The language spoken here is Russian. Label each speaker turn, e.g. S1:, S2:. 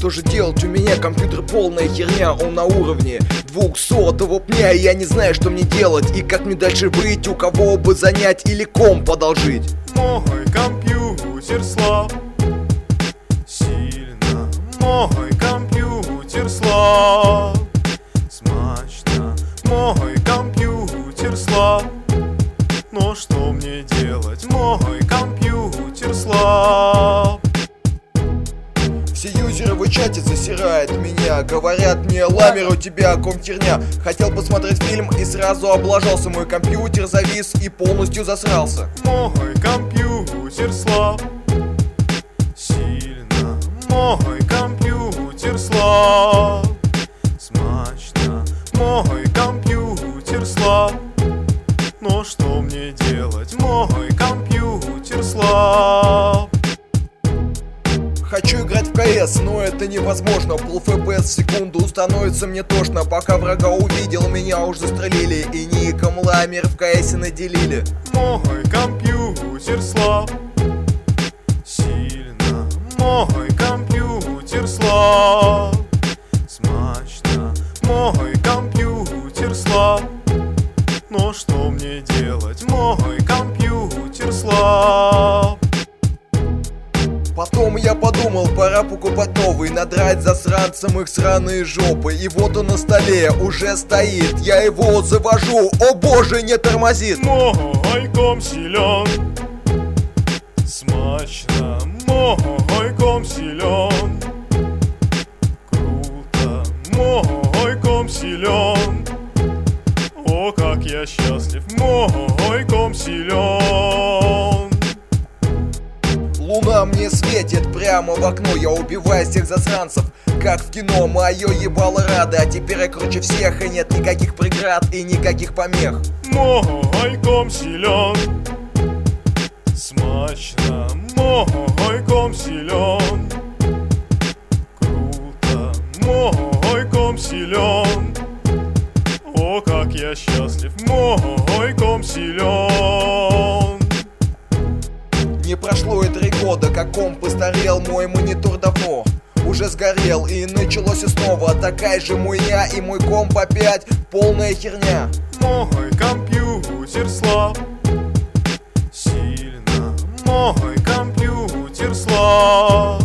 S1: что же делать, у меня компьютер полная херня, он на уровне 200-го пня, и я не знаю, что мне делать, и как мне дальше быть, у кого бы занять или комп одолжить.
S2: Мой компьютер слаб, сильно мой компьютер слаб, смачно мой компьютер слаб. Но что мне делать, мой компьютер слаб.
S1: Все юзеры в чате засирают меня, говорят мне: ламер, у тебя комп херня. Хотел посмотреть фильм и сразу облажался, мой компьютер завис и полностью засрался.
S2: Мой компьютер слаб, сильно мой компьютер слаб, смачно мой компьютер слаб. Но что мне делать, мой компьютер слаб.
S1: Хочу играть в КС, но это невозможно. Пол FPS в секунду становится мне тошно. Пока врага увидел, меня уж застрелили, и ником ламер в КСе наделили.
S2: Мой компьютер слаб, сильно мой компьютер слаб, смачно мой компьютер слаб. Но что мне делать, мой компьютер слаб.
S1: Потом я подумал, пора покупать новый, надрать засранцам их сраные жопы. И вот он на столе уже стоит, я его завожу, о боже, не тормозит.
S2: Мой комп силен, смачно мой комп силен, круто мой комп силен. О, как я счастлив, мой комп силен.
S1: Луна мне светит прямо в окно, я убиваю всех засранцев, как в кино. Мое ебало рада, а теперь я круче всех, и нет никаких преград и никаких помех.
S2: Мой комп силен, смачно мой комп силен, круто мой комп силен. О, как я счастлив, мой комп силен.
S1: Не прошло и 3 года, как комп постарел, мой монитор давно уже сгорел, и началось и снова такая же муйня, и мой комп опять полная херня.
S2: Мой компьютер слаб, сильно мой компьютер слаб,